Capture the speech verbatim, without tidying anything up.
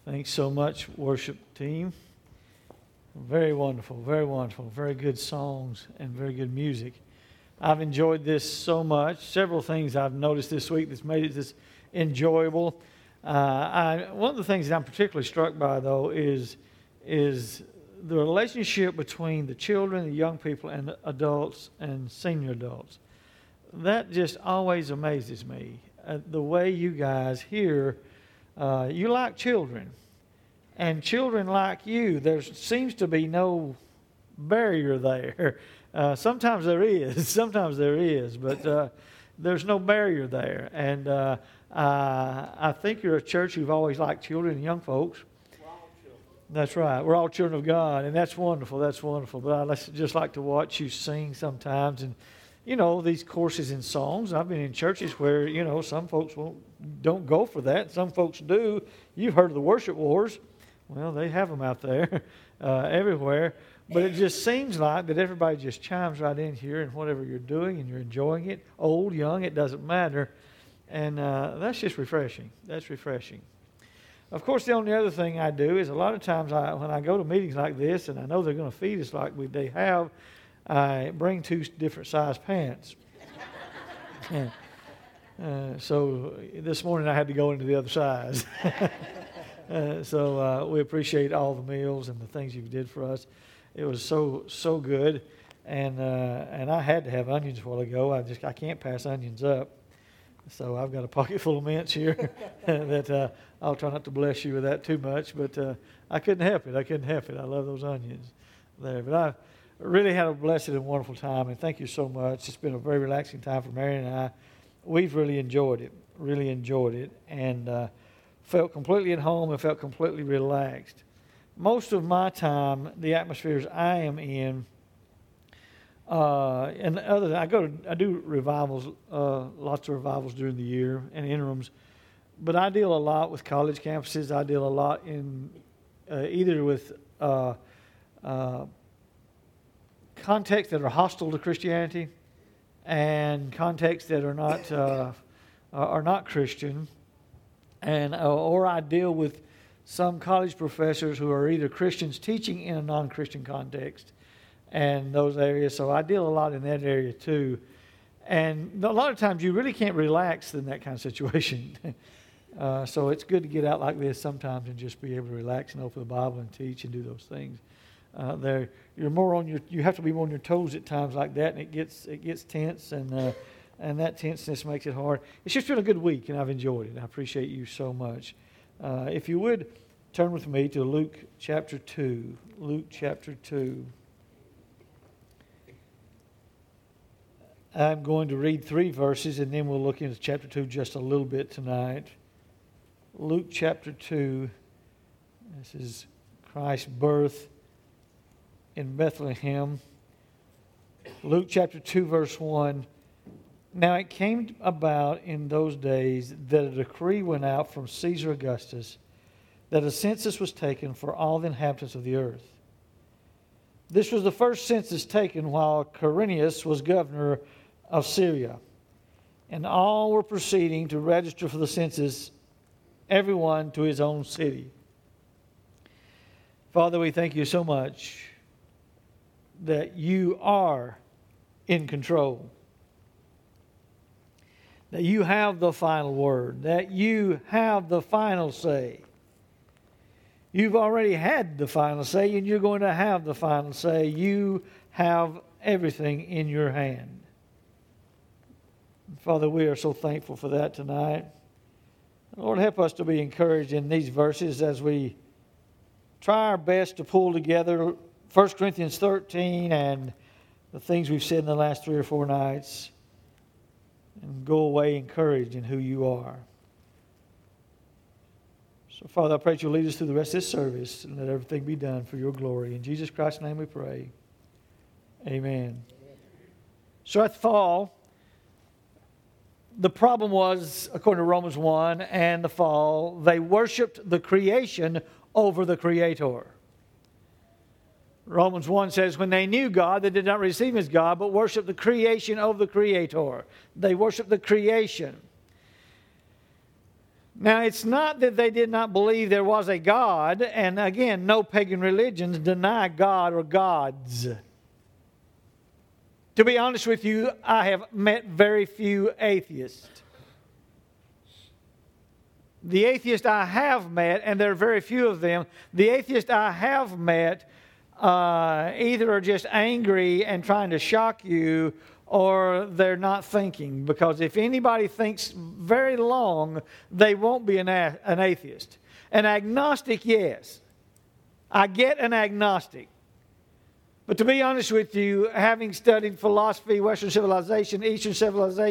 Thanks so much, worship team. Very wonderful, very wonderful, very good songs and very good music. I've enjoyed this so much. Several things I've noticed this week that's made it this enjoyable. Uh, I, one of the things that I'm particularly struck by, though, is, is the relationship between the children, the young people, and the adults and senior adults. That just always amazes me. Uh, the way you guys here, uh, you like children. And children like you, there seems to be no barrier there. Uh, sometimes there is, sometimes there is, but uh, there's no barrier there. And uh, uh, I think you're a church who've always liked children and young folks. We're all children. That's right. We're all children of God, and that's wonderful. That's wonderful. But I just like to watch you sing sometimes, and you know these courses in songs. I've been in churches where you know some folks won't, don't go for that. Some folks do. You've heard of the worship wars. Well, they have them out there uh, everywhere. But it just seems like that everybody just chimes right in here and whatever you're doing and you're enjoying it. Old, young, it doesn't matter. And uh, that's just refreshing. That's refreshing. Of course, the only other thing I do is a lot of times I, when I go to meetings like this and I know they're going to feed us like we, they have, I bring two different size pants. uh, so this morning I had to go into the other size. Uh, so uh, we appreciate all the meals and the things you did for us. It was so so good, and uh, and I had to have onions a while ago. I just I can't pass onions up, so I've got a pocket full of mints here that uh, I'll try not to bless you with that too much. But uh, I couldn't help it. I couldn't help it. I love those onions there. But I really had a blessed and wonderful time, and thank you so much. It's been a very relaxing time for Mary and I. We've really enjoyed it. Really enjoyed it, and. Uh, felt completely at home and felt completely relaxed. Most of my time, the atmospheres I am in, uh, and other than I go, to, I do revivals, uh, lots of revivals during the year and interims, but I deal a lot with college campuses. I deal a lot in uh, either with uh, uh, contexts that are hostile to Christianity and contexts that are not uh, are not Christian. And uh, or I deal with some college professors who are either Christians teaching in a non-Christian context and those areas. So I deal a lot in that area too. And a lot of times you really can't relax in that kind of situation. uh, so it's good to get out like this sometimes and just be able to relax and open the Bible and teach and do those things. Uh, there, you're more on your. You have to be more on your toes at times like that, and it gets it gets tense and. Uh, And that tenseness makes it hard. It's just been a good week, and I've enjoyed it. I appreciate you so much. Uh, if you would, turn with me to Luke chapter two. Luke chapter two. I'm going to read three verses, and then we'll look into chapter two just a little bit tonight. Luke chapter two. This is Christ's birth in Bethlehem. Luke chapter two, verse one. Now it came about in those days that a decree went out from Caesar Augustus that a census was taken for all the inhabitants of the earth. This was the first census taken while Quirinius was governor of Syria. And all were proceeding to register for the census, everyone to his own city. Father, we thank you so much that you are in control. That you have the final word, that you have the final say. You've already had the final say, and you're going to have the final say. You have everything in your hand. Father, we are so thankful for that tonight. Lord, help us to be encouraged in these verses as we try our best to pull together First Corinthians thirteen and the things we've said in the last three or four nights. And go away encouraged in who you are. So, Father, I pray that you'll lead us through the rest of this service and let everything be done for your glory. In Jesus Christ's name we pray. Amen. Amen. So at the fall, the problem was, according to Romans one and the fall, they worshiped the creation over the Creator. Romans one says, when they knew God, they did not receive Him as God, but worshiped the creation of the Creator. They worshiped the creation. Now, it's not that they did not believe there was a God, and again, no pagan religions deny God or gods. To be honest with you, I have met very few atheists. The atheists I have met, and there are very few of them, the atheists I have met uh, either are just angry and trying to shock you, or they're not thinking. Because if anybody thinks very long, they won't be an, a- an atheist. An agnostic, yes. I get an agnostic. But to be honest with you, having studied philosophy, Western civilization, Eastern civilization,